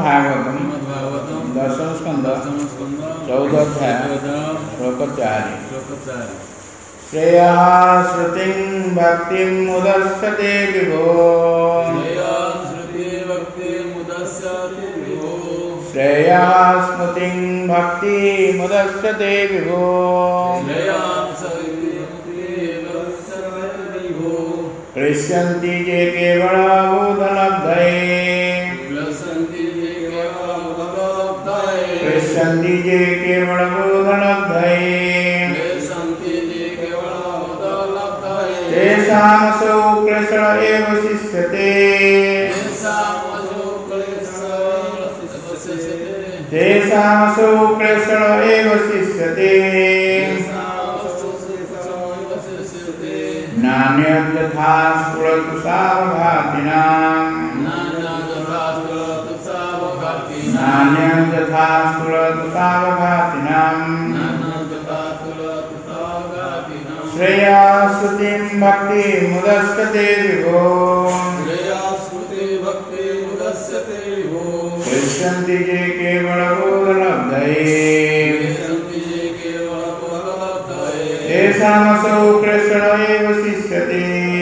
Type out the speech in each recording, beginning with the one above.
श्रीमद्भागवतम दशम स्कंद 14 अध्याय श्लोक 4 श्रेयः श्रुतिं भक्तिं मुदस्यते विभो श्रेयः स्मृतिं भक्ति मुदस्यते विभो क्लिश्यन्ति ये केवलबोधलब्धये क्लिश्यन्ति ये केवलबोधलब्धये तेषामसौ क्लेशः एव शिष्यते तेषामसौ क्लेशः एव शिष्यते नान्यथा स्फुरतु सावघातिनां नान्यथा स्फुरतु सावघातिनां श्रेया श्रुतिं भक्तिं मुदस्यते विभो क्लिश्यन्ति ये केवलबोधलब्धये तेषामसौ क्लेशः एव शिष्यते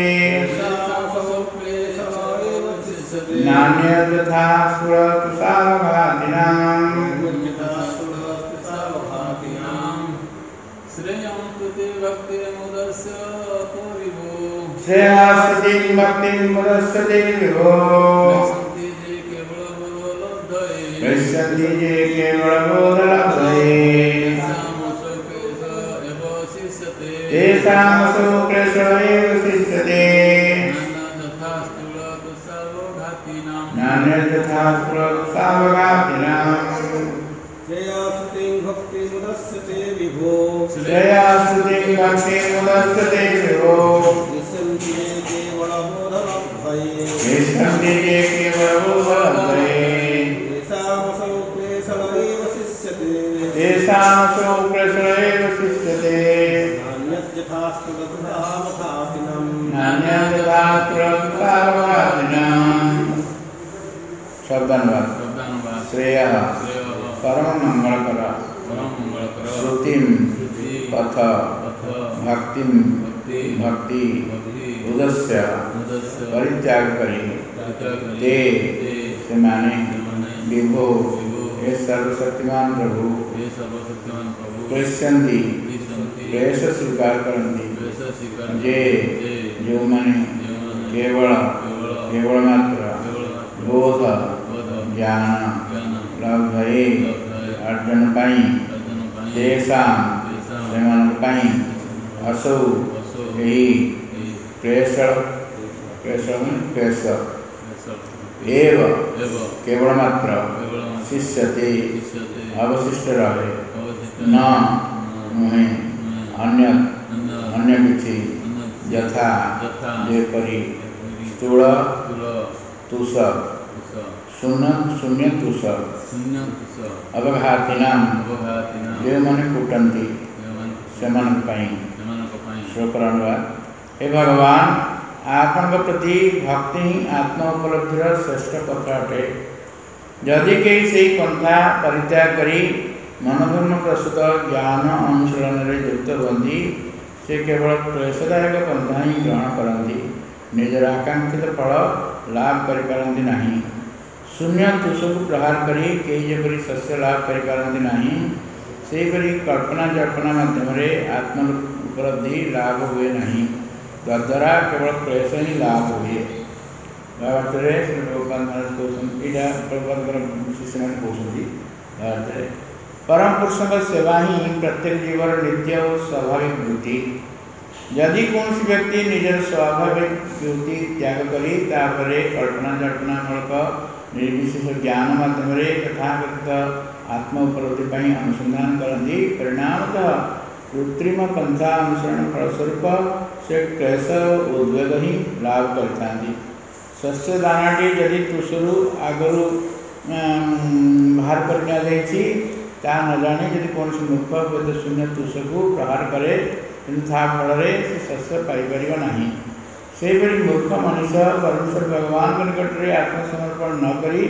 नान्यथा स्फुरतु सावघातिनां श्रेया श्रुतिं भक्तिं मुदस्यते विभो क्लिश्यन्ति ये केवलबोधलब्धये तेषामसौ क्लेशः एव शिष्यते नान्यथा स्फुरतु सावघातिनां श्रेया श्रुतिं भक्तिं मुदस्यते विभो श्रेया श्रुतिं भक्तिं मुदस्यते विभो क्लिश्यन्ति ये केवलबोधलब्धये क्लिश्यन्ति ये केवलबोधलब्धये तेषामसौ क्लेशः एव शिष्यते तेषामसौ क्लेशः एव शिष्यते नान्यथा स्फुरतु सावघातिनां नान्यथा स्फुरतु सावघातिनां शब्दानुवाद श्रेयः परम मंगलकर श्रुतिं पथ भक्तिं भक्ति उदस्य परित्याग करी ते से माने विभो हे सर्वशक्तिमान प्रभु क्लिश्यन्ति क्लेश स्वीकार करती जे जो माने केवल केवल मात्र बोध ज्ञान लब्धये अर्जन पाई तेषां सेमानक पाई असौ यही क्लेश क्लेश क्लेश एव केवल मात्र शिष्यते अवशिष्ट रहे न नुहे अन्य किछि यथा जेपरि स्थूल तुष शून्य तुष अवघातिनां जो मन कुटंती सेमानक पाई श्लोकर अनुवाद हे भगवान आपन प्रति भक्ति ही आत्म उपलब्धिर श्रेष्ठ पथ अटे जदि कई से पंथा परित्याग करी मनोधर्म प्रसूत ज्ञान अनुशीलन युक्त हुई से केवल क्लेशदायक पंथा ही ग्रहण करती निजर आकांक्षित फल लाभ करिपारंती नहीं शून्य तुषक प्रहार करी कई जेपरी शस्य लाभ करिपारंती नहीं सेपरी कल्पना जल्पना माध्यम आत्म उपलब्धि लाभ हुए नहीं तद्वारा केवल क्लेश ही लाभ हुए भारत शिष्य मैंने कहते परम पुरुषों सेवा ही प्रत्येक जीवर नित्य और स्वाभाविक वृत्ति यदि कौन व्यक्ति निजर स्वाभाविक वृत्ति त्याग करी तापरे कल्पना जल्पना मूलक निर्विशेष ज्ञान माध्यम तथाकथित आत्म उपलब्धि पर अनुसंधान करती परिणामतः कृत्रिम पंथा अनुसरण फलस्वरूप से क्लेश उद्वेग ही लाभ करता शस्य दानाटी जदि तुषरु आगरू बाहर कर ता न जाने यदि कौन मूर्ख वेद शून्य तुष को प्रहार करे किंतु फल से शस्य पाइपर नहीं सेपरी मूर्ख मनुष्य परमेश्वर भगवान के निकट में आत्मसमर्पण न करी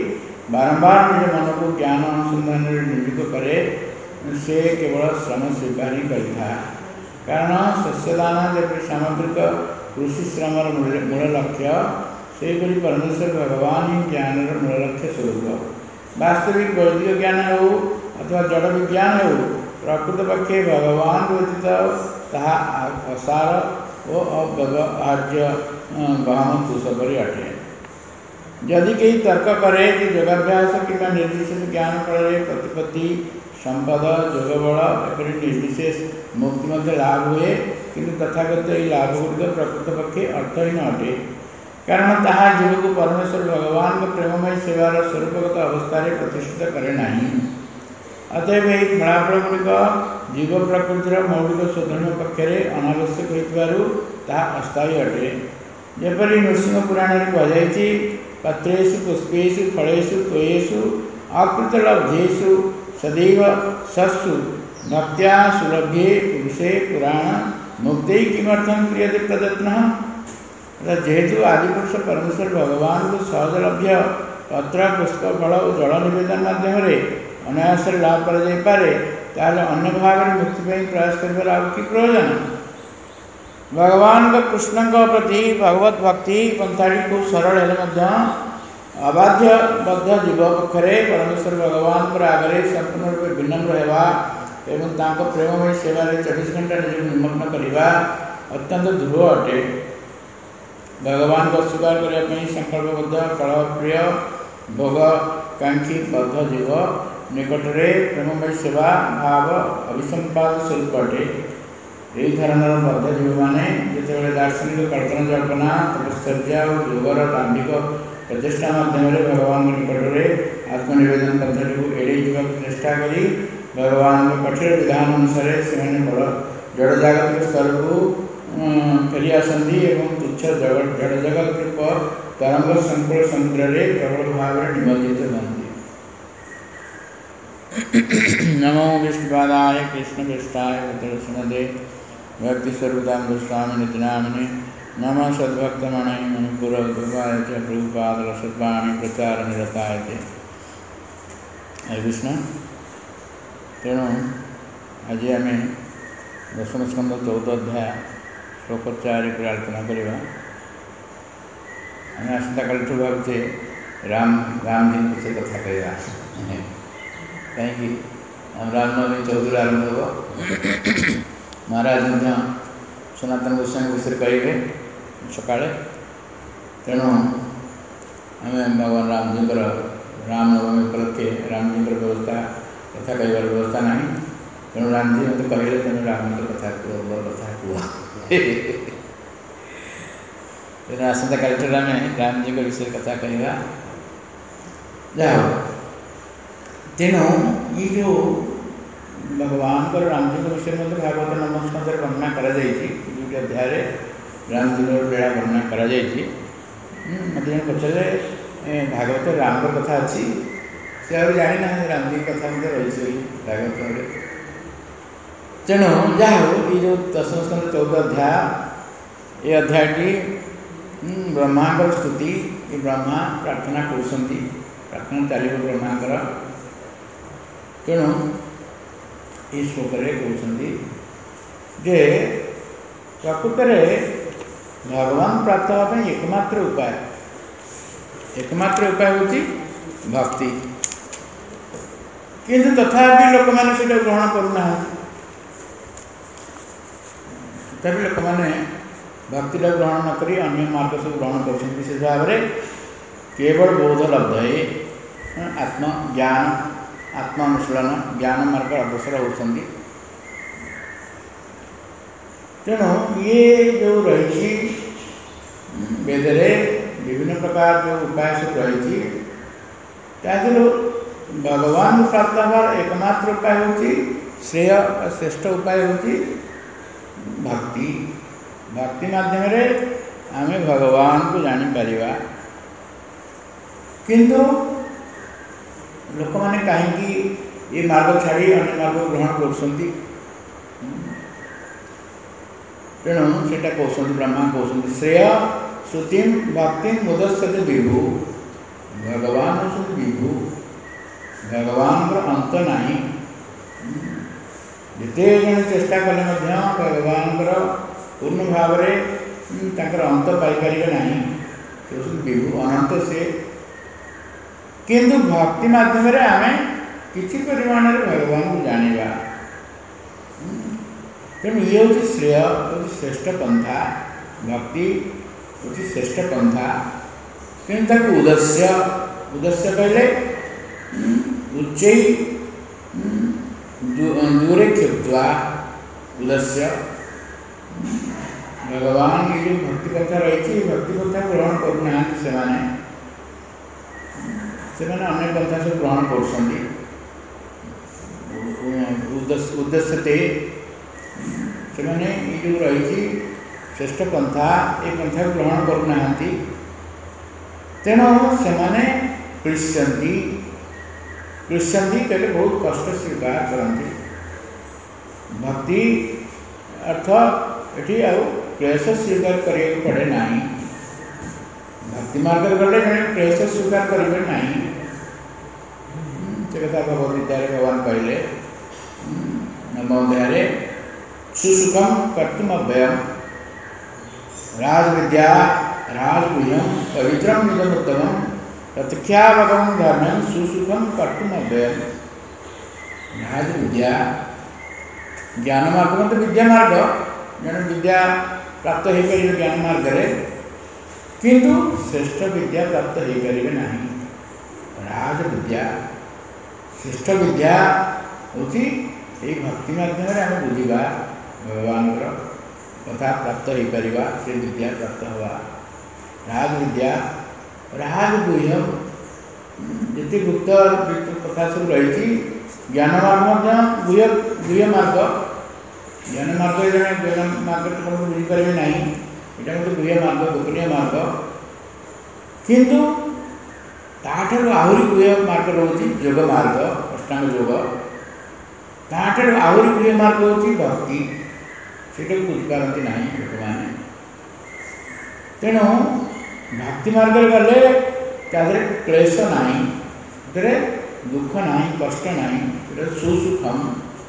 बारंबार निज मन को ज्ञान अनुसंधान नियुक्त करे से केवल श्रम स्वीकार ही करता। कारण शस्यदान जब सामग्रिक कृषि श्रम मूल लक्ष्य सेपरी परमेश्वर भगवान ही ज्ञान मूल लक्ष्य स्वरूप। वास्तविक वैदिक ज्ञान हो अथवा जड़ विज्ञान हो प्रकृत पक्षे भगवान व्यतीत ताहा असार और अव्यवहार्य गहन कुशपरी अटे। यदि कहीं तर्क करे कि योगाभ्यास कि निर्विशेष ज्ञान फल प्रतिपत्ति संपद जोगबल एपरी निर्विशेष मुक्ति मध्य लाभ हुए किंतु तथागत यही लाभ गुड़िक प्रकृत पक्षे अर्थहीन अटे। कारण ताहा जीव को परमेश्वर भगवान को प्रेममय सेवार स्वरूपगत अवस्था प्रतिष्ठित करे नहीं। अतएव यही फलाफल गुड़िक जीव प्रकृतिर मौलिक शोधन पक्षरे अनावश्यक होइतिबारु ताहा अस्थायी अटे। जेपरि नृसिंह पुराण में कहुଯାଇଛି पत्रेषु पुष्पेषु फलेषु तोयेषु अकृतलब्धेषु सदैव सत्सु भक्त्या सुलभ्ये पुरुषे पुराण मुक्ति किमर्थम क्रियते प्रयत्न। जेहेतु आदिपुरुष परमेश्वर भगवान को सहजलभ्य पत्र पुष्प फल और जल निवेदन माध्यम अनायास लाभ कर अन्य भाव में मुक्ति प्रयास कर कि प्रयोजन। भगवान को कृष्ण प्रति भगवत भक्ति पंथाटी को सरल है अबाध्य बद्ध जीव पक्षरे परमेश्वर भगवान पर आगे संपूर्ण रूप विनम्र होगा एवं तांको प्रेममय सेवा 24 घंटा निज निमग्न करवा अत्यंत ध्रुव अटे। भगवान को स्वीकार करने संकल्पबद्ध कलहप्रिय भोग कांक्षी बद्ध जीव निकटरे प्रेममय सेवा भाव अभिसंपाद स्वरूप अटे। यही धरणर बद्ध जीव मैंने जिते दार्शनिक कल्पना जल्पना तपश्चर्या और योगर दाम्भिक प्रचेषा माध्यम भगवान निकटरे आत्मनिवेदन पद्धति को एड़े चेष्टा करी भगवान कठिन विधान अनुसार से जड़ जागतिक स्तर को फेरी आसती एवं तुच्छ जड़ जगत रूप तरंग संकुल समुद्र में प्रबल भाव में निमज्जित बनती। नमो विष्णुपादाय कृष्णपृष्ठाय भद्रसुमदे भक्तिस्वरूपदां गोस्वामी नितिनामिने नमः सद्भक्तमणे मणिपुरगोपाय च प्रभुपादरसद्वाणी प्रचार निरताय च। हरे कृष्ण। तेणु आज आम दशम स्कंद 14 अध्याय श्लोक 4 प्रार्थना करवा। आम आसता कालू भावुचे रामजी विषय कथा कहवा कहीं रामनवमी 14 आरंभ हो। महाराज सनातन गोस्वामी विषय कहे सका। तेणु आम भगवान रामजी रामनवमी उपलक्षे रामजी व्यवस्था कथा कहवर व्यवस्था ना। तेणु रामजी मत कहले तेणु राम कथा कह कथा कह तेणु आसंता कालठार आम रामजी विषय कथा कहवा जाओ। तेणु ये जो भगवान को रामजी विषय मत भागवत नमस्कार वर्णना कर अध्याय रामजी लीला वर्णना कर मत जन पचारे भागवत राम कथा अच्छी से आ जानी ना रामजी कथा मत रही भागवत। तेणु जहाँ ये जो दशम स्कंद 14 अध्याय ये अध्यायटी ब्रह्मा स्तुति ये ब्रह्मा प्रार्थना कर प्रार्थना चलो ब्रह्मा। तेणु ये श्लोक कहते जे प्रकृत भगवान प्राप्त होगा एकमात्र उपाय हूँ भक्ति। किंतु तथापि लोक मैंने से ग्रहण करूना तथापि लोक मैंने भक्ति ग्रहण नक अन्य मार्ग सब ग्रहण कर विशेष भाव में केवल बोध लब्ध है आत्मज्ञान आत्मानुशीलन ज्ञान मार्ग अग्रसर होती। तेणु ये जो रही वेदरे विभिन्न प्रकार जो उपाय सब रही भगवान प्राप्त हमार एकमात्र उपाय हूँ श्रेय श्रेष्ठ उपाय हूँ भक्ति। भक्ति माध्यम आम भगवान को जापर। किंतु लोक मैंने कहीं ये मार्ग छाड़ी अन्य मार्ग ग्रहण कर। तेणु से कहते ब्रह्मा कहते श्रेय श्रुति भक्ति मुदस्यते विभु भगवान होउछन्ति विभु, भगवान अंत नहीं। जिते जन चेष्टा कले भगवान पूर्ण भाव में अंत पाइपर नहीं। विभु अनंत से, किंतु भक्ति माध्यम आम किसी परिमाण भगवान को जाना। तेणु ये हूँ श्रेय, श्रेष्ठ पंथा। भक्ति हूँ श्रेष्ठ पंथा। किंतु उद्देश्य उद्देश्य कहले उच्च दूरे क्षिप्वा उद्देश्य। भगवान ये जो भक्ति कथा रही, भक्ति कथा ग्रहण करना से अन्य पंथा सब ग्रहण कर उद्देश्य से जो रही श्रेष्ठ पंथा ये पंथा ग्रहण करना। तेणु से क्लिश्यंती क्लिश्यंती कहले बहुत कष्ट स्वीकार करती। भक्ति अर्थ ये क्लेश स्वीकार करने पड़े ना। भक्ति मार्ग गले क्लेश स्वीकार करेंगे ना। से कथा भगवद्गीता भगवान कहले नवोध्याय सुसुखम कर्तुम अव्ययम राजविद्या राजगुह्यम पवित्रम निजमुत्तमम प्रत्यक्षावगम धर्मम सुसुखम कर्तुम अव्ययम। राजविद्या ज्ञान मार्ग मतलब विद्या मार्ग, जन विद्या प्राप्त हो पार ज्ञान मार्ग रे, किंतु श्रेष्ठ विद्या प्राप्त हो पारे ना। राजविद्या श्रेष्ठ विद्या हूँ ये भक्ति माध्यम आम बुझा भगवान कथा प्राप्त हो पार, से विद्या प्राप्त हवा। राजविद्या राजगुह्य जिते गुप्त कथा सब रही। ज्ञान मार्ग गुह्य गुह्य मार्ग, ज्ञान मार्ग ज्ञान मार्ग तो बुझीपारे ना। यहाँ गोटे गुह्य मार्ग, गोपनीय मार्ग, किंतु ताठू आहरी गुह्य मार्ग रोचे योग मार्ग, अष्टांग योग। ताठू आहरी गुह्य मार्ग होची भक्ति, से बुझीपारती ना लोक मैंने। तेणु भक्ति मार्ग गले तादरे क्लेश ना, दुख ना, कष्ट ना, सुसुखम।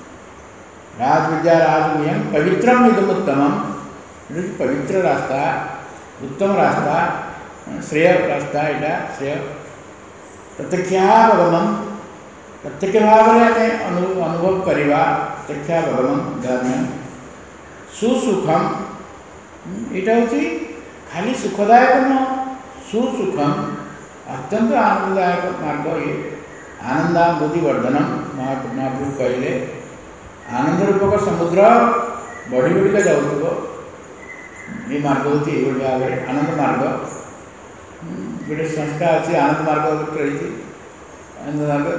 राजविद्या राजगुह्यम पवित्रम निगमुत्तमम, पवित्र रास्ता, उत्तम रास्ता, श्रेय रास्ता। यहाँ श्रेय प्रत्यक्षावगमन, प्रत्यक्ष भाव में अनुभव करवा। प्रत्यक्षावगमन धर्म सुसुखम, यहाँ हूँ खाली सुखदायक न, सुसुखम अत्यंत आनंददायक मार्ग। ये आनंदानुभूति वर्धनम महाप्रभु कहले आनंद रूपक समुद्र बढ़ी बढ़िका जाऊथो। ये मार्ग हूँ ये भाव में आनंद मार्ग। गोटे संस्था अच्छी आनंद मार्ग रही। आनंद मार्ग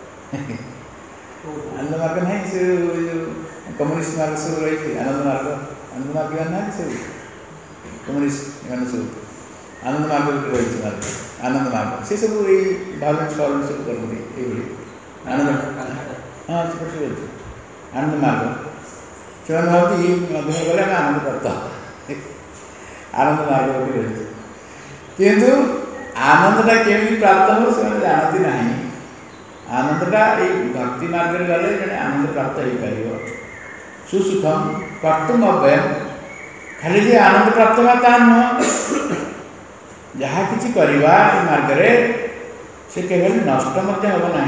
आनंद मार्ग ना से कम्युनिस्ट मार्ग सब रही। आनंद मार्ग ना सब कम्युनिस्ट मान सब आनंद मार्ग रही। मार्ग आनंद मार्ग से सब ये भाव सब करते आनंद। हाँ छोटे आनंद मार्ग से भावती मध्यम गले आनंद प्राप्त आनंद मार्ग रही। किंतु आनंदटा केमी प्राप्त हो से जानती ना। आनंदटा ये भक्ति मार्ग गले जड़े आनंद प्राप्त हो पार। सुसुखम कर्तुम अव्ययम, खाली जे आनंद प्राप्त होता नुह, जहाँ किसी करवा मार्ग से केवल नष्ट मत हम ना।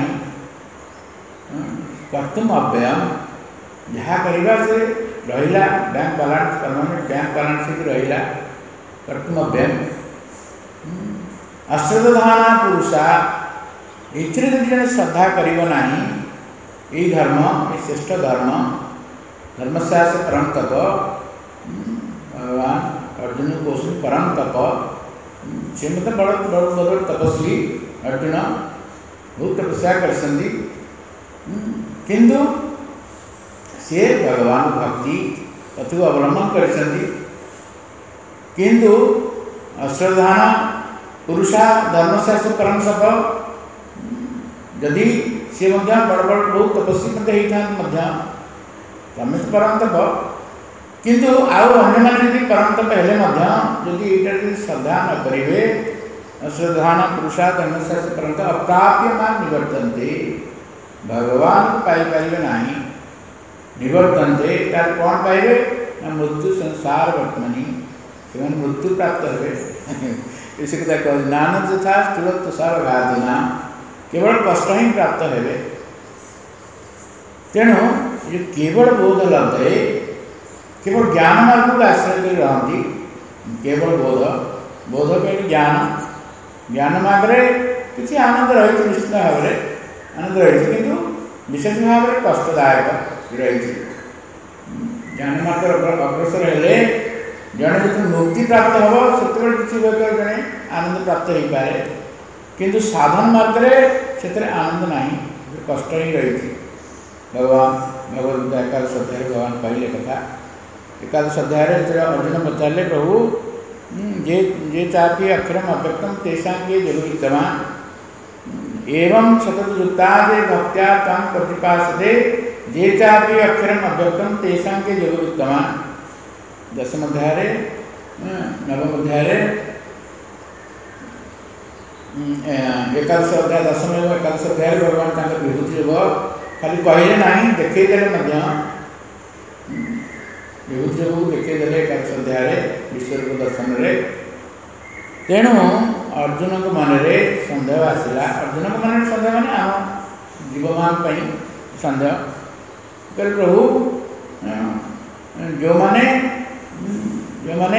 कर्तुम अव्ययम जहाँ करवा से रहा bank balance permanent bank balance रहा। कर्तुम अव्ययम अश्रद्धाना पुरुषा, ये जब श्रद्धा करना ये धर्म, ये श्रेष्ठ धर्म, धर्मशास्त्र परम तप। भगवान अर्जुन को परम तप से मतलब बड़ बड़ बड़ तपस्वी अर्जुन बहुत तपस्या कर, किंतु से भगवान भक्ति कथु अवलंबन कर। किंतु अश्रद्धान पुरुषा धर्मशास्त्र परम सफल, जदि सी बड़ बड़ बहुत तपस्वी होता तमें तो परम तप, किंतु आउ अन्य परम तप हेले जदि श्रद्धा न करेंगे अश्रद्धान पुरुषात् अन्यस्य परंतु अप्राप्यमान निवर्तन्ते भगवान पाई पाइबे नाही निवर्तन्ते तार कौन पाइबे ना मृत्यु संसार वर्तमानी से मृत्यु प्राप्त हेबे इसी कथा कह नानक यथा स्थूल तुषार घादिना केवल कष्ट ही प्राप्त हेबे तेणु ये केवल बोध लब्धे केवल ज्ञान मार्ग को आश्रय कर रहती केवल बोध कहले ज्ञान मार्ग किसी आनंद रही निश्चित भाव में आनंद रही किंतु विशेष भाव में कष्टदायक रही ज्ञान मार्ग अग्रसर हेले जड़े जो मुक्ति प्राप्त हम से किसी जड़े आनंद प्राप्त हो पाए किंतु साधन मार्ग से आनंद नहीं कष्ट ही रही भगवान भगवद्गीता एकादश अध्याय भगवान कहले कथा एकादश अध्याय अर्जुन पचारे प्रभु जे चापि अक्षरम अव्यक्तम तेषां के जगविद्यमान एवं सततयुक्ता जे भक्त्या तम प्रतिपासते जे चापि अक्षरम अव्यक्तम तेषां के जगविद्यमान दशम अध्याय नवम अध्याय एकादश अध्याय दशम एकादश अध्याय भगवान विभूति योग खाली कहले नहीं देखईदेले विभूति योग देखईदेले एकादश अध्याय विश्वरूप दर्शन रे तेणु अर्जुन को मन रे संदेह आसला अर्जुन को मन संदेह माने आम जीवमान पई संदेह कर प्रभु जो माने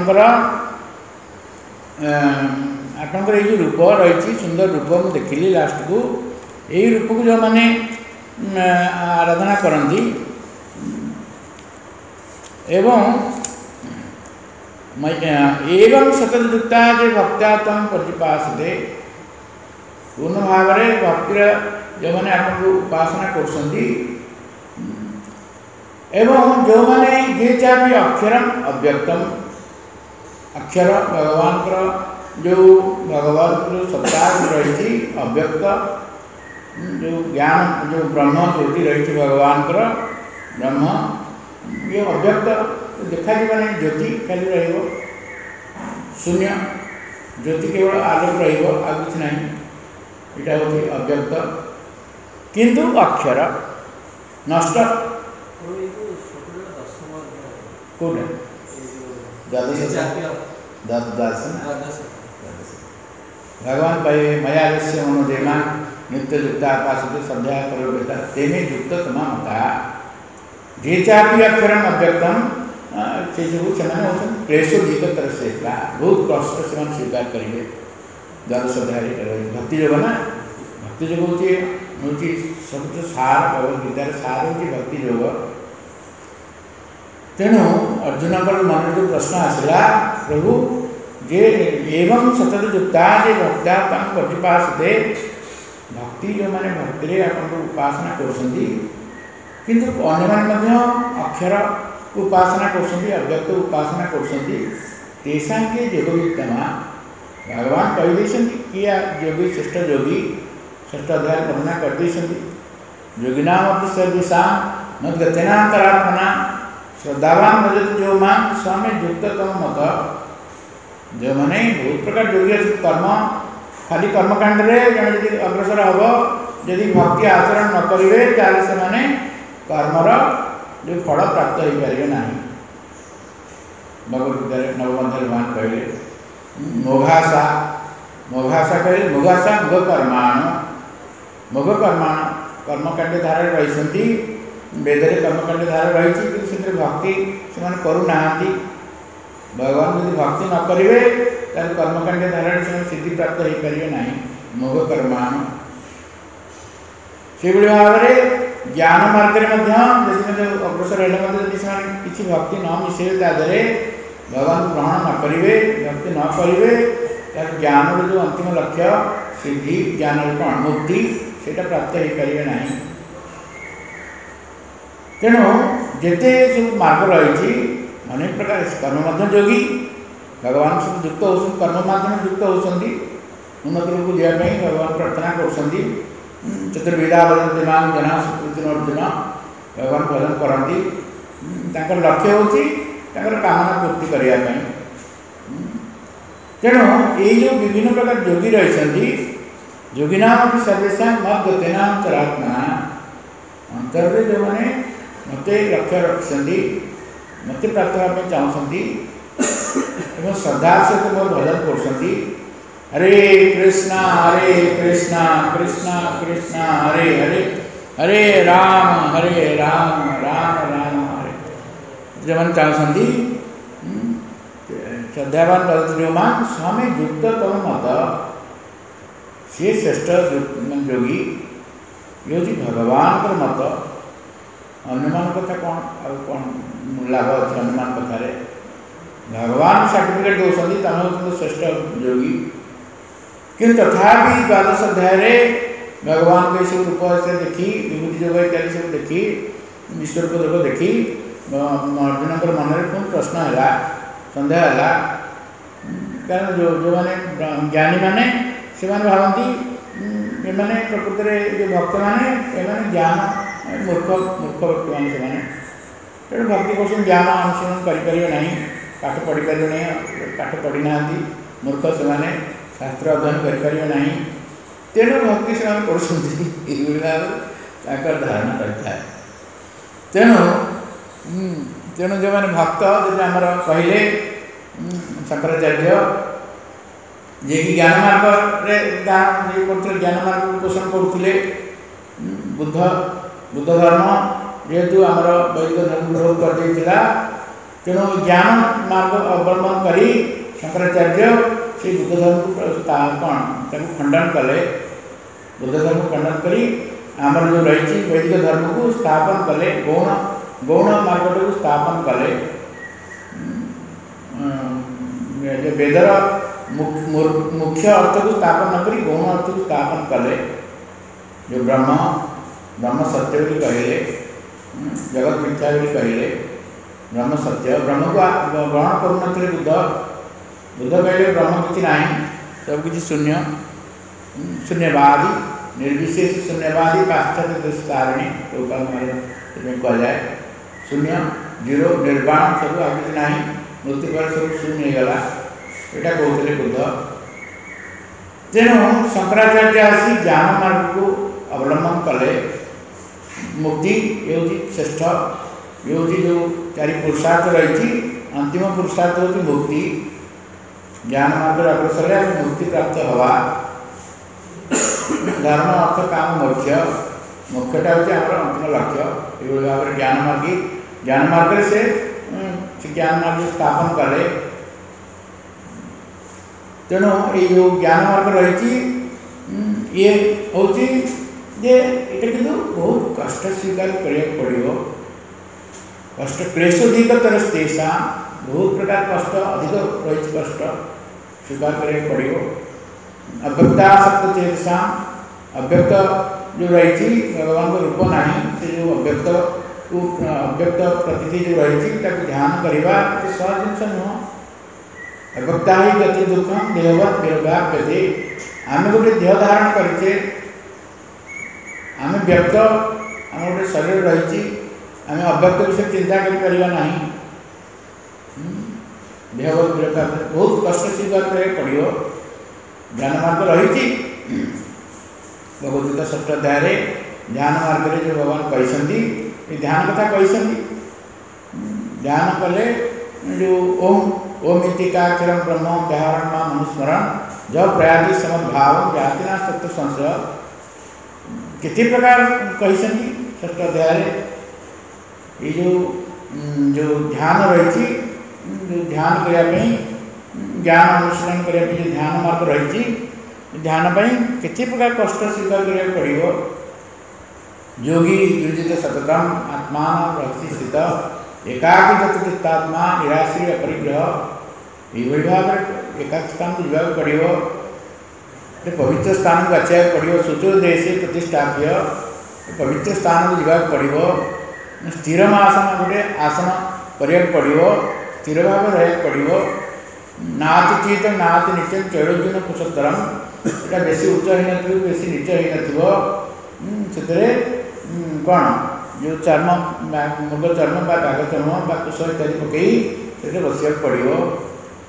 आपनकर ये रूप रही सुंदर रूप मुझे देखिली लास्ट को यही रूप को जो माने आराधना करती एवं सततयुक्ता जे भक्त्या तम प्रतिपासते पूर्ण भाव में भक्तिर जो मैंने आपको उपासना करसंती एवं जो मैंने जे चाहे अक्षरम अव्यक्तम अक्षर भगवान जो भगवान जो सत्ता रही अव्यक्त जो ज्ञान जो ब्रह्म ज्योति रही भगवान ब्रह्म ये अव्यक्त देखा नहीं ज्योति खाली रही शून्य ज्योति केवल आलोक रही कुछ नहीं यहाँ हूँ अव्यक्त किंतु अक्षर नष्ट कौन भगवान कहे मयालस्य मनोदेमा नित्य युक्ता पाशुते संध्या करो बेटा तेने युक्त तमा मता जे चापि अक्षरम अव्यक्तम से सब से क्लेशो जीत तरसे बहुत कष्ट से स्वीकार करेंगे द्वादश अध्याय भक्ति योग ना भक्ति योग हूँ सब सार भगवद्गीतार सार हूँ भक्ति योग तेणु अर्जुन मन जो प्रश्न आसला प्रभु जे एवं सततयुक्ता जे भक्त्या तम प्रतिपासते भक्ति जो मैंने भक्ति आप उपासना करछंती किंतु अन्य अक्षर उपासना करछंती अव्यक्त उपासना करछंती तेषां के योगविद्यमा भगवान कही किया योगी श्रेष्ठ योगी श्रेष्ठ अध्याय वर्णना कर योगिनाम सर्वेशा न गत्यनांतरात्मना श्रद्धावान भजत जो मान स्वामी युक्ततम मत जो मैंने बहुत प्रकार योग्य कर्म खाली कर्मकांड जब अग्रसर हम जदि भक्ति आचरण न करेंगे से कर्मर जो फल प्राप्त हो पारे ना भगवद्गीता नवम अध्याय भगवान कहले मोघाशा कहले मोघाशा मुघ कर्माण कर्मकांड धारा रही वेदरे कर्मकांड धारा रही कि भक्ति से करूना भगवान यदि भक्ति न करेंगे तार कर्मकांड धारा से सिद्धि प्राप्त हो पारे ना मोह कर्माण से भाव में ज्ञान मार्ग अग्रसर हेल्ले किसी भक्ति न मिसेबे तादे भगवान ग्रहण न करेंगे भक्ति न करेंगे तार ज्ञान जो अंतिम लक्ष्य सिद्धि ज्ञान मुक्ति से प्राप्त हो पारे ना तेणु जिते सब मार्ग रही अनेक प्रकार कर्म योगी भगवान सब युक्त हो कर्म माध्यम युक्त होती उन्नत रूप को जावाई भगवान प्रार्थना कर चतुर्विधा भजन दिमाग जना सुकृति अर्जुन भगवान भजन करती लक्ष्य हूँ कामना पूर्ति करने तेणु ये जो विभिन्न प्रकार योगी रही योगिनाम सर्वेशा मत गतेना अंतरात्मा अंतर जो मैंने मत लक्ष्य रखिंट मत प्राप्त होगा चाहती श्रद्धा सहित मोर भजन कर हरे कृष्णा कृष्णा कृष्णा हरे हरे हरे राम राम राम हरे जो मैंने चाहती श्रद्धावान पदमान स्वामी युक्त तम मत सी श्रेष्ठ योगी ये हूँ भगवान का मत अनुमान कथा कौन लाभ अच्छे अनुमान कथार भगवान सर्टिफिकेट दौरान तुम हूँ श्रेष्ठ योगी कि तथापि द्वादश अध्याय भगवान को सब रूप से देखी विभूति जोग इत्यादि सब देखी ईश्वर को जोग देखी अर्जुन मन में पुनः प्रश्न है सन्देह है कारण जो मैंने ज्ञानी मैंने से भावती एमाने प्रकृत में जो भक्त मैंने ज्ञान मूर्ख व्यक्ति मैंने तेणु भक्ति कौन ज्ञान अनुसरण करें पाठ पढ़ी पारे नहीं पाठ पढ़ी ना मूर्ख से शास्त्र अध्ययन करें ना तेणु भक्ति से पढ़ुं भाव धारणा रही है तेणु तेणु जो मैंने भक्त जब आमर कहले शंकराचार्य जे कि ज्ञान मार्ग ज्ञान मार्ग पोषण करते बुद्ध धर्म जेहेतु आमर वैदिक धर्म विरोध कर तेणु ज्ञान मार्ग अवलंबन कर शंकराचार्य से बुद्ध धर्म कौन खंडन कले बुद्ध धर्म खंडन कर आमर जो रही वैदिक धर्म को स्थापन कले गौण मार्ग को स्थापन कले वेदर मुख्य अर्थ को स्थापन न करी गौण अर्थ को स्थापन कले जो ब्रह्म सत्य भी कहले जगत मिथ्या भी कहले ब्रह्म सत्य ब्रह्म को ग्रहण करुन बुद्ध कहले ब्रह्म किसी ना सब किसी शून्य शून्यवादी निर्विशेष शून्यवादी पाश्चात्य दृष्टारिणी कह जाए शून्य जीरो निर्वाण सब आ कि ना मृत्यु पर सब शून्य होगा यहाँ कहते बुद्ध तेणु शंकराचार्य आसी ज्ञान मार्ग को अवलंबन कले मुक्ति ये हूँ श्रेष्ठ ये हूँ जो चारि पुरुषार्थ रही अंतिम पुरुषार्थ हूँ मुक्ति ज्ञान मार्ग अग्रसर है मुक्ति प्राप्त हवा धर्म अर्थ काम मुख्यटा हूँ आम अंतिम लक्ष्य ये भाव में ज्ञान मार्ग से ज्ञान मार्ग स्थापन कले तेणु ये जो ज्ञान मार्ग रही ये हूँ जे ये कि बहुत कष्ट स्वीकार करा पड़ो कष्ट क्लेशोधिकतर तेषा बहुत प्रकार कष्ट अधिक रही कष्ट स्वीकार करा पड़ो अव्यक्ता सत्य चेतसा अव्यक्त जो रही भगवान को रूप ना से जो अव्यक्त प्रतीति जो रही ध्यान करवा सहज जिन नुह अव्यक्ता ही गति दुखम देहवत विरोधाप्यते आम गोटे देह धारण करे आम व्यक्त आम गोटे शरीर रही आम अव्यक्त विषय चिंता करना देहवत विरोधाप्यते बहुत कष्ट स्वीकार करा पड़ो ज्ञान मार्ग रही भगवद्गीता षष्ठ अध्याय ध्यान मार्ग जो भगवान कहते ध्यान कथा कहते ध्यान कले जो ओम इतिकाक्षरम ब्रह्म व्याहरण मनुस्मरण जब प्रयाति समद्भाव जातिना सत्य संशय कितने प्रकार कहते षष्ठ अध्याय ये जो ध्यान रही जो ध्यान करने ज्ञान अनुशीलन करने जो ध्यान मार्ग रही ध्यान कितने प्रकार कष्ट स्वीकार करा पड़ो योगी दुर्जित सततम आत्मा रक्षी स्थित एकाकी चित्तात्मा निराश्री अपरिग्रह ये भाव में एकाकी स्थान को जावाक पड़ो पवित्र स्थान को आचार पड़ो शुचो देश प्रतिष्ठाप्य पवित्र स्थान को जावाक पड़ो स्थिर आसन गोटे आसन करा पड़ो स्थिर भाव रहा पड़ो नाति चीत नाति नीचे चैरोजुन कुशोत्तरम यहाँ बेसी उच्च होना बेसी नीच होना से कौन जो चर्म मृग चर्म काग चर्म कुश इत्यादि पकई से बस पड़ो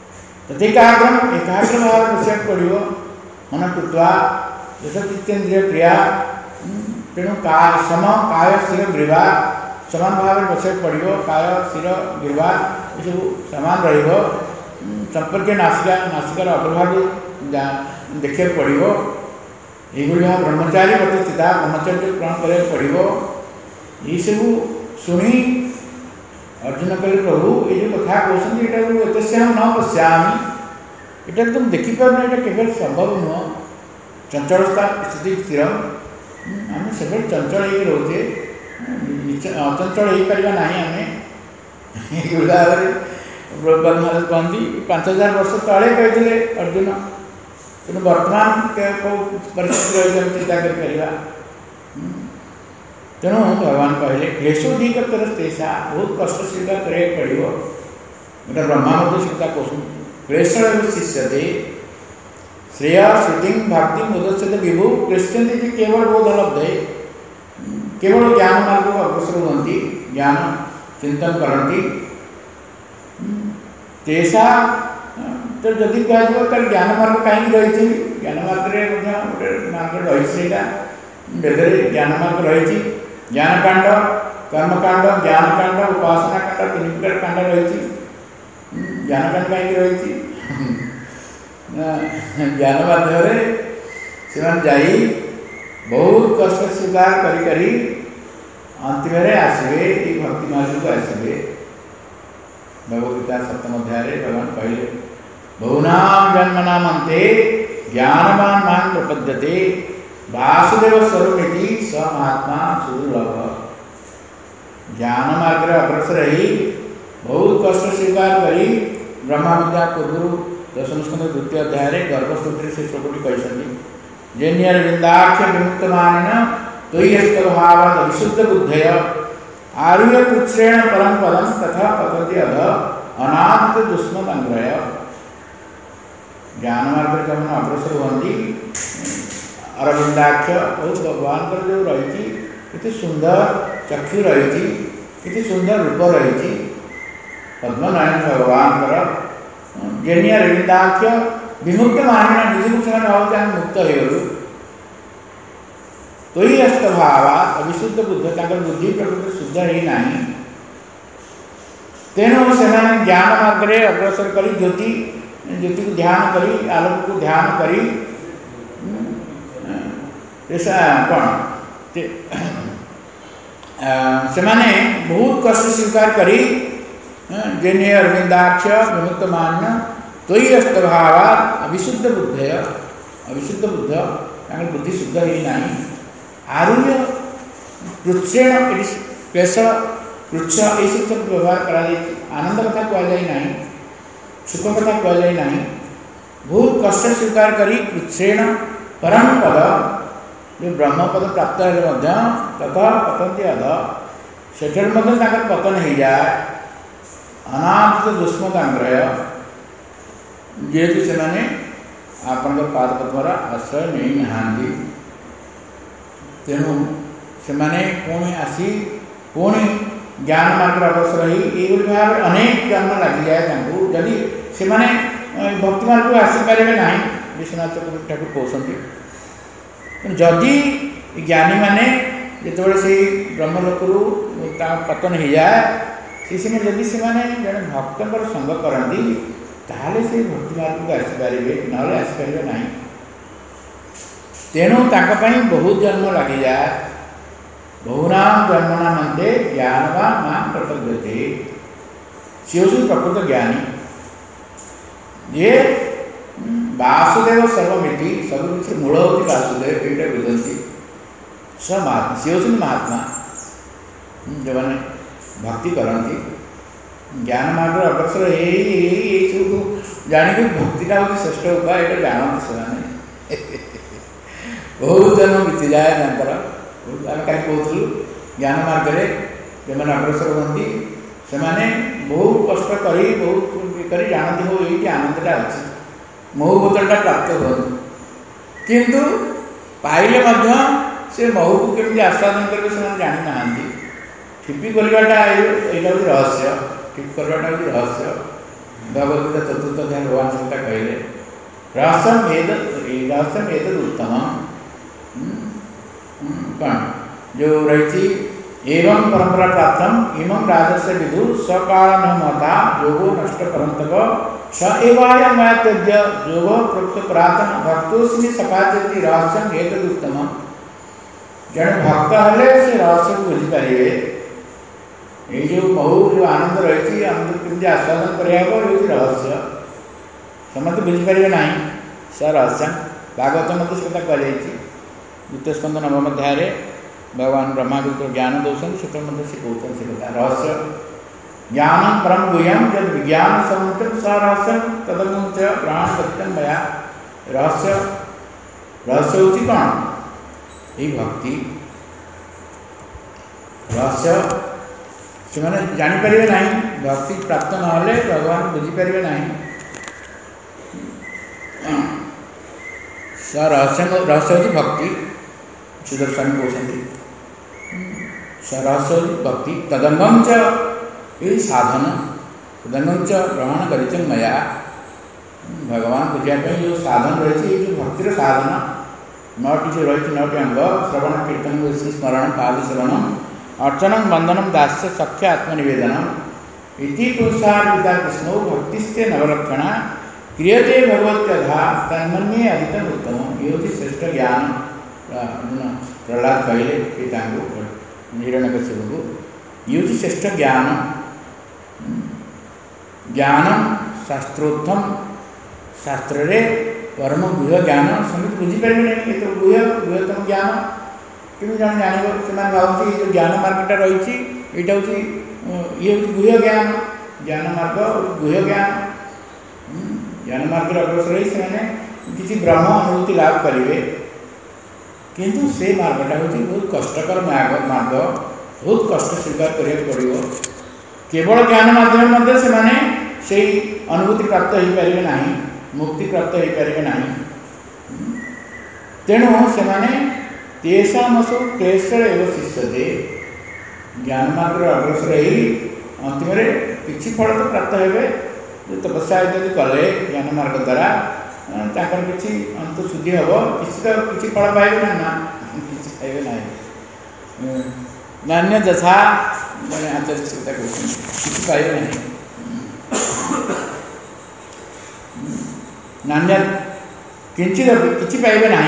तथैकाग्रम एकाग्र भाव बसिया पड़ो मन कृत्वा यथचित्तेन्द्रिय क्रिया तेणु सम काय स्थिर ग्रीवा समान भाव में बसिया पड़ो काय स्थिर ग्रीवा ये सब सामान संपर्क नासिका नासिकार अग्रभाग देखा पड़ो यही भाव ब्रह्मचारी मत स्थिता ब्रह्मचर्य ग्रहण करा पड़ो ये सब शुणी अर्जुन कहले प्रभु ये जो कथा कहते एतस्याम न पश्यामि यहाँ तुम देखिपार यहाँ केवल संभव नुह चंचलता स्थिति स्थिर आम सब चंचल हो रोचे अचंचल हो पार ना आम भाव प्रभुपाद महाराज कहती 5000 वर्ष तले कहते अर्जुन तेणु वर्तमान परिस्थिति रही चिंता कर तेणु भगवान कहले क्लेशोधिक तेषा बहुत कष्ट स्वीकार कराया पड़ो गोटे ब्रह्मा सीता कहूँ क्लेश शिष्यते श्रेय श्रुति भक्ति मुदस्यत विभु क्लिश्यंती केवल बोध लब्धे केवल ज्ञान मार्ग को अग्रसर होती ज्ञान चिंतन करती तेषा तो जदि कह ज्ञान मार्ग कहीं रही ज्ञान मार्ग गोटे मार्ग रही वेदे ज्ञान मार्ग रही ज्ञानकांड कर्मकांड ज्ञानकांड उपासना कांड 3 प्रकार कांड रही ज्ञानकांड कहीं रही ज्ञान माध्यम से बहुत कष्ट स्वीकार करी अंतिम आसवे भक्ति मार्ग को आसवे भगवद्गीता 7th अध्याय भगवान कहले बहुनाम जन्मनाम अन्ते ज्ञानवान मान प्रपद्यते वासुदेव स्वरूपमिति स महात्मा सुदुर्लभ ज्ञान मार्ग अग्रसर ही बहुत कष्ट स्वीकार करी ब्रह्मा विद्या पूर्व 10th स्कंद 2nd अध्याय गर्भस्तुति से श्लोकटी कहते जेन्यर वृंदाक्ष विमुक्तमानिन त्वय्यस्त भावाद विशुद्ध बुद्धय आरुह्य पुच्छ्रेण परम पदम तथा पतन्ति अध अनादित दुष्म संग्रह ज्ञान मार्ग जब अग्रसर होती अरविंदाक्ष बहुत भगवान जो रही इतनी सुंदर चक्षु रही सुंदर रूप रही पद्मनायन भगवान जेनी अरविंदाक्ष विमुक्त मानिना निजी से भावते मुक्त हो तो ही अस्त भाव अविशुद्ध बुद्ध बुद्धि प्रकृति शुद्ध ही ना तेणु से ज्ञान मार्ग में अग्रसर कर ज्योति को ध्यान करी आलोक को ध्यान करी कौन से बहुत कष्ट स्वीकार करी जेने अरविंदाक्ष विमुक्त मान तो ही अस्त भाव अविशुद्ध बुद्धय अविशुद्ध बुद्ध बुद्धि शुद्ध ही ना आरुह्य कृच्छेण क्लेश कृच्छ ये सब व्यवहार करा आनंद कथा कहुए ना सुख कथा कहुए ना बहुत कष्ट स्वीकार करी कृच्छेण परम पद जो ब्रह्मपद प्राप्त है तथा पतंती अध से पतन हो जाए अनादित दुष्म संग्रह जेहेतु से आपण पाद पद्मर आश्रय नहीं नहांती तेणु से पुणी आसी पुणी ज्ञान मार्ग अग्रसर ही भाव अनेक जन्म लग जाए जदि से भक्ति मार्ग को आसीपारे ना विश्वनाथ ठाकुर कहते जदि ज्ञानी माने जो से ब्रह्मलोकरू पतन हो जाए से जदि से जड़े भक्त संग करती ताले से भक्ति मार्ग को आसीपारे ना आसीपारे ना तेणु बहुत जन्म लगी जाए बहुनाम जन्मनाम अन्ते ज्ञानवान मां प्रपद्यते सी हूँ प्रकृत ज्ञानी ये वासुदेव सर्वमिति सब किसी मूल होती वासुदेव ये बुझती स महात्मा सी हूँ महात्मा जो मैंने भक्ति करती ज्ञान मार्ग अग्रसर यही सब जाणी भक्तिटा हूँ श्रेष्ठ उपाय ये जानते से बहुत जन्म बीती जाए आम कहीं कहूँ ज्ञान मार्ग में जो मैंने अग्रसर होती से बहुत कष्ट करी बहुत करी जानती हो ये आनंदटा अच्छी महू बोतलटा प्राप्त हो किंतु पाइले से महू को केमी आस्वादन करेंगे से जानी ना ठिपी करवाटा यहाँ हूँ रहस्य ठिप करवाटा हूँ रहस्य भगवद्गीता चतुर्थ अध्याय भगवान सीता कहले रहस्यम एतद उत्तम कौन जो रही एवं परंपरा प्राप्तम इमं राजस्य विदु सकाल महता योगो नष्ट परंतप स एवाय मया त्यज्य योगो प्रोक्त पुरातन भक्तोस्मि सकाचति रहस्यम एतद उत्तम जन भक्त हेले से रहस्य को बुझी पारे ये जो बहु जो आनंद रही आनंद केमती आस्वादन करहब ये रहस्य समस्त बुझीपारे ना स रहस्य भागवत मत से कथा कह द्वितीय स्कंद नवम अध्याय भगवान ब्रह्मा विष्णु ज्ञान दौसन से कहते से कथा रहस्य ज्ञान परम गुह्यम जब विज्ञान समुचित स रहस्य तदमुच प्राण सत्यम मया रहस्य रहस्य होती कौन यही भक्ति रहस्य से मैंने जानीपर ना भक्ति प्राप्त ना भगवान बुझीपर ना स रहस्य रहस्य होती भक्ति सुदर्शन कहते सरस भक्ति तदंगम च ये साधन तदंगम च ग्रहण कर मया भगवान बुझापी जो साधन रही जो भक्तिर साधन 9टी जो रही 9टी अंग श्रवण कीर्तन स्मरण पाद श्रवण अर्चन बंधनम दास्य सख्य आत्मनिवेदन इति पुरुषार्पिता कृष्णो भक्तिस्ते नवलक्षणा क्रियते भगवत्यधा तन्मन्ये अधिकम उत्तम ये होती श्रेष्ठ ज्ञान प्रहलाद कहले पिता हिरण्यकश्यप को ये हूँ श्रेष्ठ ज्ञान ज्ञान शास्त्रोत्तम शास्त्र रे परम गुह्य ज्ञान समस्त बुझीपारे नहीं ये तो गुह्यतम ज्ञान केमी जन जान से भावुँ जो ज्ञान मार्गटा रही यहाँ हूँ ये हूँ गुह्य ज्ञान ज्ञान मार्ग गुह्य ज्ञान मार्ग अग्रसर रही से किसी ब्रह्म अनुभूति लाभ करेंगे किंतु से मार्गटा हूँ बहुत कष्टकर मार्ग बहुत कष्ट स्वीकार करा पड़ो केवल ज्ञान माध्यम से अनुभूति प्राप्त हो पारे ना मुक्ति प्राप्त हो पारे ना तेणु से क्लेशर एवं शिष्यते ज्ञान मार्ग अग्रसर ही अंतिम किसी फल तो प्राप्त हे जो तपस्या इत्यादि कले ज्ञान मार्ग द्वारा किसी अंत शुद्धि हम किसी तो किसी फल पाइबे ना किसी पाइबे ना नान्य यथा मैंने आचार्य से किसी पाइबे ना नान्य किंचित किसी पाइबे ना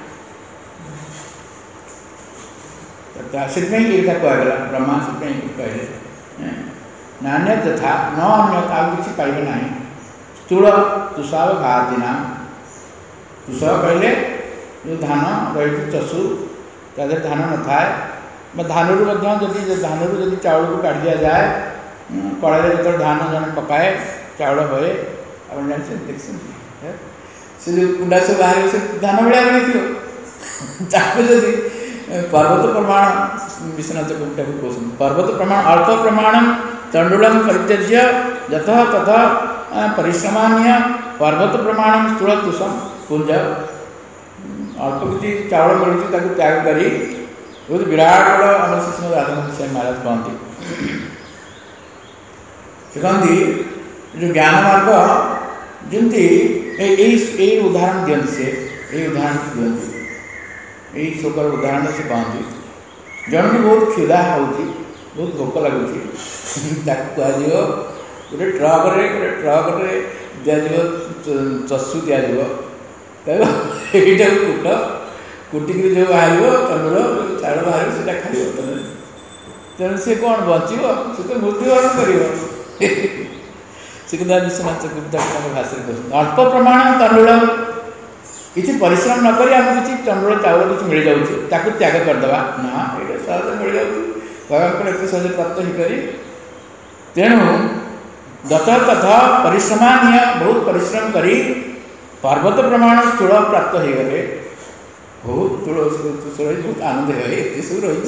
से कहगला ब्रह्मा से कहले नान्य तथा न अन्य किसी पाइबे ना स्थूल तुषाव घातिना तुषाव कहले जो धान रही चषु तादे धान न थाए धानरू जदि धानरू जदि चाउल को काट दिया जाए कड़े जो धान जन पकाए चाउल हुए आप देखते से जो कुंडा सब बाहर से धान भाया रही जदि पर्वत प्रमाण विश्वनाथ गुप्ता को कहते पर्वत प्रमाण अल्प प्रमाण तंडुलम परित्यज्य यतः तथा परिश्रमान्य पर्वत प्रमाण स्थूल तुषम पुंज अल्प किसी चाउल मिलूँ त्याग करी बहुत विराट बड़ आम शिष्य राधानाथ स्वामी महाराज कहते से कहती जो ज्ञान मार्ग जमी यही उदाहरण दिखती से यही उदाहरण दिखती यही श्लोकर उदाहरण से कहती जन की बहुत क्षुधा होती बहुत भोक लगुच कह गोटे ट्रक्रे दिज्व चषु दिज्व यहीटा कूट कुटिक जो बाहर चंद्र चाउल बाहर से खाइब तेणु सी कौन बचो सी तो मृत्युवरण कर सिकंदर विश्वनाथ चक्रवर्ती भाषा कहते अल्प प्रमाण तंडुल किसी परिश्रम न करी आम किसी तंडुल चाउल किसी मिल जाऊँ त्याग करदे ना ये सहज मिल जाऊँ भगवान एत सहज प्राप्त हो पारे तेणु दत तथा परिश्रमान्य बहुत परिश्रम करी पर्वत प्रमाण स्थूल प्राप्त हो गए बहुत स्थूल बहुत आनंद है ये सब रही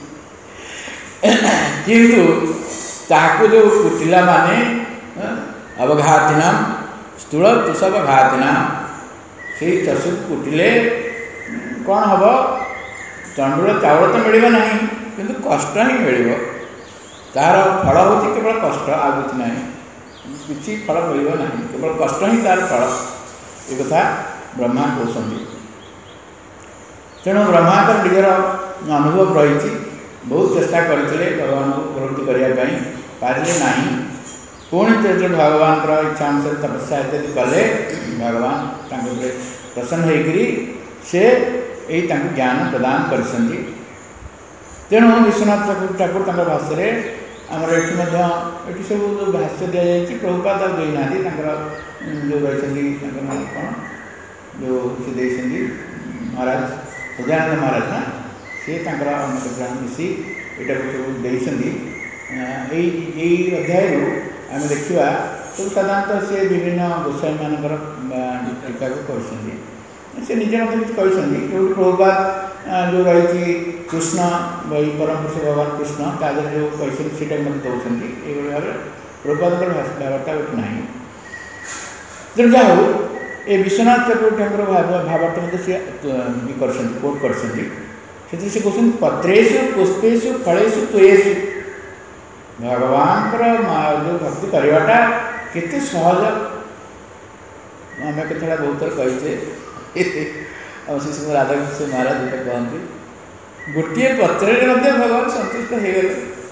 किंतु ताकू जो कुटिला माने अवघातिना स्थूल तुषावघातिना से चषु कुटिले कौन हम चंडूल चाउल तो मिल ना कि कष्ट ही मिल तार फल हूँ केवल कष्ट आ कुछ ना କିଛି ଫଳ ମିଳିବ ନାହିଁ, କେବଳ କଷ୍ଟ ହିଁ ତାର ଫଳ। ଏ କଥା ବ୍ରହ୍ମା କହୁଛନ୍ତି। ତେଣୁ ବ୍ରହ୍ମାଙ୍କର ନିଜର ଅନୁଭବ ରହିଛି, ବହୁତ ଚେଷ୍ଟା କରିଥିଲେ ଭଗବାନଙ୍କୁ ଉପଲବ୍ଧି କରିବା ପାଇଁ, ପାରିଲେ ନାହିଁ। ପୁଣି ଯେତେବେଳେ ଭଗବାନଙ୍କର ଇଚ୍ଛା ଅନୁସାରେ ତପସ୍ୟା ଇତ୍ୟାଦି କଲେ, ଭଗବାନ ତାଙ୍କ ଉପରେ ପ୍ରସନ୍ନ ହେଇକରି ସେ ଏଇ ତାଙ୍କୁ ଜ୍ଞାନ ପ୍ରଦାନ କରିଛନ୍ତି। ତେଣୁ ବିଶ୍ୱନାଥ ଠାକୁର ତାଙ୍କ ଭାଷ୍ୟରେ, ଆମର ଏଠି ମଧ୍ୟ ଏଠି ସବୁ ଯେଉଁ ଭାଷ୍ୟ ଦିଆଯାଇଛି, ପ୍ରଭୁପାଦ ଆଉ ଦେଇନାହାନ୍ତି, ତାଙ୍କର ଯେଉଁ ରହିଛନ୍ତି ତାଙ୍କର ନାଁ କ'ଣ, ଯେଉଁ ସେ ଦେଇଛନ୍ତି ମହାରାଜ ହୃଦୟାନନ୍ଦ ମହାରାଜ, ନା ସିଏ ତାଙ୍କର ଅନ୍ୟ ଜଣ ମିଶି ଏଇଟାକୁ ସବୁ ଦେଇଛନ୍ତି। ଏଇ ଅଧ୍ୟାୟରୁ ଆମେ ଦେଖିବା ସବୁ ସାଧାରଣତଃ ସେ ବିଭିନ୍ନ ଗୋସ୍ୱାମୀମାନଙ୍କର ଟୀକାକୁ କହିଛନ୍ତି। ସେ ନିଜେ ମଧ୍ୟ କିଛି କହିଛନ୍ତି। ଯେଉଁଠି ପ୍ରଭୁପାଦ ଯେଉଁ ରହିଛି କୃଷ୍ଣ ବହି ପରମ ପୁରୁଷ ଭଗବାନ କୃଷ୍ଣ, ତା ଦେହରେ ଯେଉଁ କହିଛନ୍ତି ସେଇଟାକୁ ମଧ୍ୟ ଦେଉଛନ୍ତି। ଏଇଭଳି ଭାବରେ ପ୍ରଭୁପାଦଙ୍କର ଭାବାର୍ତ୍ତା ଏଠି ନାହିଁ। ତେଣୁ ଯାହା ହଉ, ଏ ବିଶ୍ୱନାଥ ଠାକୁର ଭାବାର୍ତ୍ତା ମଧ୍ୟ ସେ କରିଛନ୍ତି, କୋଟ୍ କରିଛନ୍ତି। ସେଥିରେ ସେ କହୁଛନ୍ତି ପତ୍ରେଷୁ ପୁଷ୍ପେଷୁ ଫଳେଷୁ ତୋୟେଷୁ, ଭଗବାନଙ୍କର ଯେଉଁ ଭକ୍ତି କରିବାଟା କେତେ ସହଜ। ଆମେ କେତେବେଳେ ବହୁତ ଥର କହିଛେ, ଆଉ ସେ ସବୁ ରାଧାକୃଷ୍ଣ ମହାରାଜ ଯେଟା କହନ୍ତି, ଗୋଟିଏ ପତ୍ରରେ ମଧ୍ୟ ଭଗବାନ ସନ୍ତୁଷ୍ଟ ହେଇଗଲେ।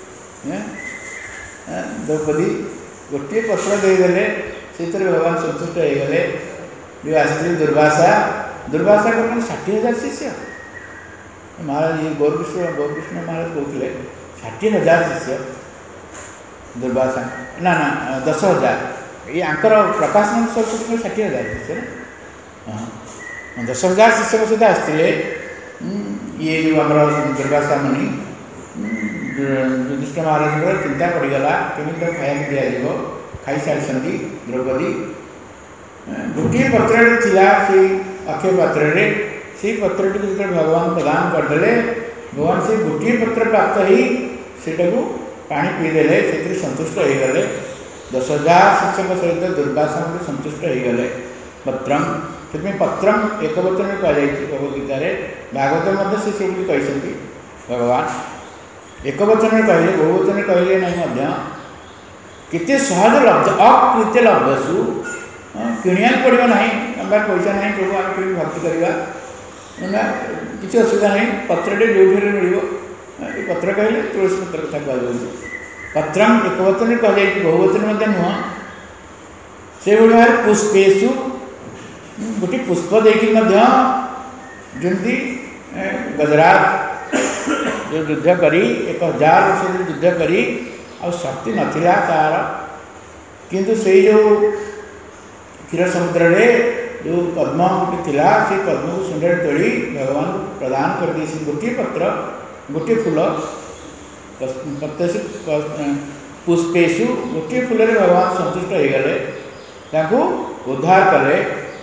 ଦ୍ରୌପଦୀ ଗୋଟିଏ ପତ୍ର ଦେଇଦେଲେ, ସେଥିରେ ଭଗବାନ ସନ୍ତୁଷ୍ଟ ହେଇଗଲେ। ଯେଉଁ ଆସିଥିଲେ ଦୁର୍ବାସାଙ୍କର 60,000 ଶିଷ୍ୟ। ମହାରାଜ ଗୌରକୃଷ୍ଣ ମହାରାଜ କହୁଥିଲେ 60,000 ଶିଷ୍ୟ ଦୁର୍ବାସା, ନା 10,000। ଏଇ ଆଙ୍କର ପ୍ରକାଶନ ସ୍ୱରୂପ 60,000 ଶିଷ୍ୟ, ହଁ 10,000 ଶିଷ୍ୟଙ୍କ ସହିତ ଆସିଥିଲେ। ଇଏ ଯେଉଁ ଆମର ଦୁର୍ବାସା ମୁନି, ଯୁଧିଷ୍ଠିର ମହାରାଜଙ୍କର ଚିନ୍ତା ପଡ଼ିଗଲା କେମିତି ତାକୁ ଖାଇବାକୁ ଦିଆଯିବ। ଖାଇସାରିଛନ୍ତି ଦ୍ରୌପଦୀ, ଗୋଟିଏ ପତ୍ରରେ ଥିଲା ସେଇ ଅକ୍ଷୟ ପାତ୍ରରେ, ସେଇ ପତ୍ରଟିକୁ ଯେତେବେଳେ ଭଗବାନ ପ୍ରଦାନ କରିଦେଲେ, ଭଗବାନ ସେଇ ଗୋଟିଏ ପତ୍ର ପ୍ରାପ୍ତ ହେଇ ସେଟାକୁ ପାଣି ପିଇଦେଲେ, ସେଥିରେ ସନ୍ତୁଷ୍ଟ ହେଇଗଲେ। 10,000 ଶିଷ୍ୟଙ୍କ ସହିତ ଦୁର୍ବାସା ମଧ୍ୟ ସନ୍ତୁଷ୍ଟ ହେଇଗଲେ। ପତ୍ରମ୍, ସେଥିପାଇଁ ପତ୍ରମ୍ ଏକ ବଚନରେ କୁହାଯାଇଛି ଭଗବଦ୍ଗୀତାରେ। ଭାଗବତ ମଧ୍ୟ ସେ ସେମିତି କହିଛନ୍ତି। ଭଗବାନ ଏକ ବଚନରେ କହିଲେ, ବହୁ ବଚନରେ କହିଲେ ନାହିଁ ମଧ୍ୟ। କେତେ ସହଜ ଲବ୍ଧ, ଅକୃତ୍ୟ ଲବ୍ଧସୁ, କିଣିବାକୁ ପଡ଼ିବ ନାହିଁ। ଆମ ପାଖରେ ପଇସା ନାହିଁ, ପ୍ରଭୁ ଆମେ କେମିତି ଭକ୍ତି କରିବା, ନା କିଛି ଅସୁବିଧା ନାହିଁ। ପତ୍ରଟେ ଯେଉଁଠି ହେଲେ ମିଳିବ। ଏ ପତ୍ର କହିଲେ ତୁଳସୀ ପତ୍ର କଥା କୁହାଯାଉଛି। ପତ୍ରମ୍ ଏକ ବଚନରେ କୁହାଯାଇଛି, ବହୁ ବଚନ ମଧ୍ୟ ନୁହଁ। ସେଭଳି ଭାବରେ ପୁଷ୍ପେଷୁ, ଗୋଟିଏ ପୁଷ୍ପ ଦେଇକି ମଧ୍ୟ, ଯେମିତି ଗଜରାଜ ଯେଉଁ ଯୁଦ୍ଧ କରି 1,000 ବର୍ଷ ଯୁଦ୍ଧ କରି ଆଉ ଶକ୍ତି ନଥିଲା ତାର, କିନ୍ତୁ ସେଇ ଯେଉଁ କ୍ଷୀର ସମୁଦ୍ରରେ ଯେଉଁ ପଦ୍ମ ଗୋଟେ ଥିଲା, ସେଇ ପଦ୍ମକୁ ସୁନ୍ଦର ତୋଳି ଭଗବାନ ପ୍ରଦାନ କରିଦେଇଛନ୍ତି। ଗୋଟିଏ ପତ୍ର, ଗୋଟିଏ ଫୁଲ, ପୁଷ୍ପେଷୁ, ଗୋଟିଏ ଫୁଲରେ ଭଗବାନ ସନ୍ତୁଷ୍ଟ ହେଇଗଲେ, ତାଙ୍କୁ ଉଦ୍ଧାର କଲେ।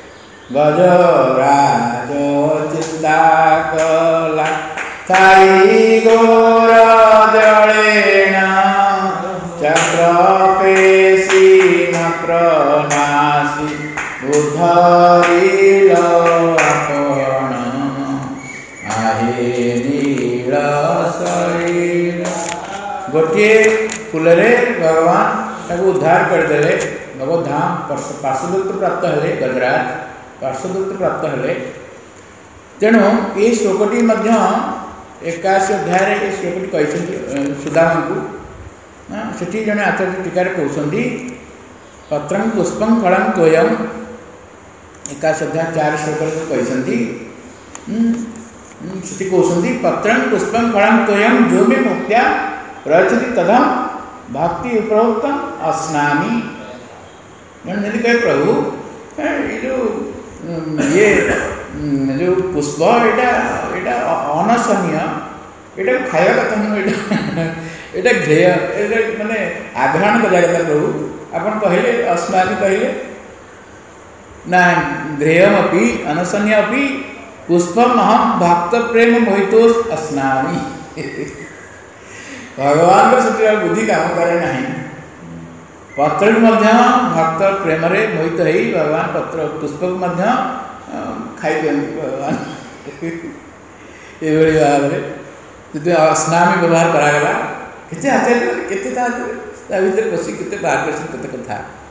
ଗଜରାଜ ଚିନ୍ତା କଲା ଥାଇ ଗୋର ଜଳେଣ, ଚକ୍ର ପେଶୀ ମକ୍ର ନାସି ଉଦ୍ଧରିଲ ଆପଣ, ଆହେ ନୀଳ ଶୈଳ। ଗୋଟିଏ ଫୁଲରେ ଭଗବାନ ତାକୁ ଉଦ୍ଧାର କରିଦେଲେ। ଭଗବତ ଧାମ ପାର୍ଶ୍ୱଦୂତ ପ୍ରାପ୍ତ ହେଲେ, ଗଜରାଜ ପାର୍ଶ୍ୱଦୂତ ପ୍ରାପ୍ତ ହେଲେ। ତେଣୁ ଏହି ଶ୍ଲୋକଟି ମଧ୍ୟ 81 ଅଧ୍ୟାୟରେ ଏ ଶ୍ଲୋକଟି କହିଛନ୍ତି ସୁଦାମଙ୍କୁ। ସେଠି ଜଣେ ଆଚାର୍ଯ୍ୟ ଟୀକାରେ କହୁଛନ୍ତି, ପତ୍ରଂ ପୁଷ୍ପଂ ଫଳଂ ତୋୟଂ, 81 ଅଧ୍ୟାୟ 4 ଶ୍ଲୋକରେ କହିଛନ୍ତି। ସେଠି କହୁଛନ୍ତି ପତ୍ରଂ ପୁଷ୍ପଂ ଫଳଂ ତୋୟଂ ଯୋ ମେ ମୁକ୍ତ୍ୟା ପ୍ରୟଚ୍ଛତି ତଦହଂ ଭକ୍ତି ଉପରୋକ୍ତଂ ଅସ୍ନାମି। ଜଣେ ଯଦି କହେ ପ୍ରଭୁ ଏଇ ଯେଉଁ ପୁଷ୍ପ ଏଇଟା ଅନସନୀୟ, ଏଇଟାକୁ ଖାଇବା କଥା ନୁହଁ, ଏଇଟା ଘେୟ, ଏଇଟା ମାନେ ଆଘ୍ରାଣ କରିବା କଥା। ପ୍ରଭୁ ଆପଣ କହିଲେ ଅସ୍ନାମି କହିଲେ ନା, ଧ୍ରେୟମପି ଅନସନୀୟ ଅପି ପୁଷ୍ପମହଂ ଭକ୍ତ ପ୍ରେମ ମୋହିତୋ ଅସ୍ନାମି। ଭଗବାନଙ୍କ ସେଥିରେ ବୁଦ୍ଧି କାମ କରେ ନାହିଁ। ପତ୍ରକୁ ମଧ୍ୟ ଭକ୍ତ ପ୍ରେମରେ ମୋହିତ ହେଇ ଭଗବାନ ପୁଷ୍ପକୁ ମଧ୍ୟ ଖାଇଦିଅନ୍ତି ଭଗବାନ। ଏଭଳି ଭାବରେ ଯଦି ଅସ୍ନାମି ବ୍ୟବହାର କରାଗଲା, କେତେ ଆଚାର୍ଯ୍ୟ କେତେ ତା ଭିତରେ ବସି କେତେ ବାହାର କରିଛନ୍ତି କେତେ କଥା।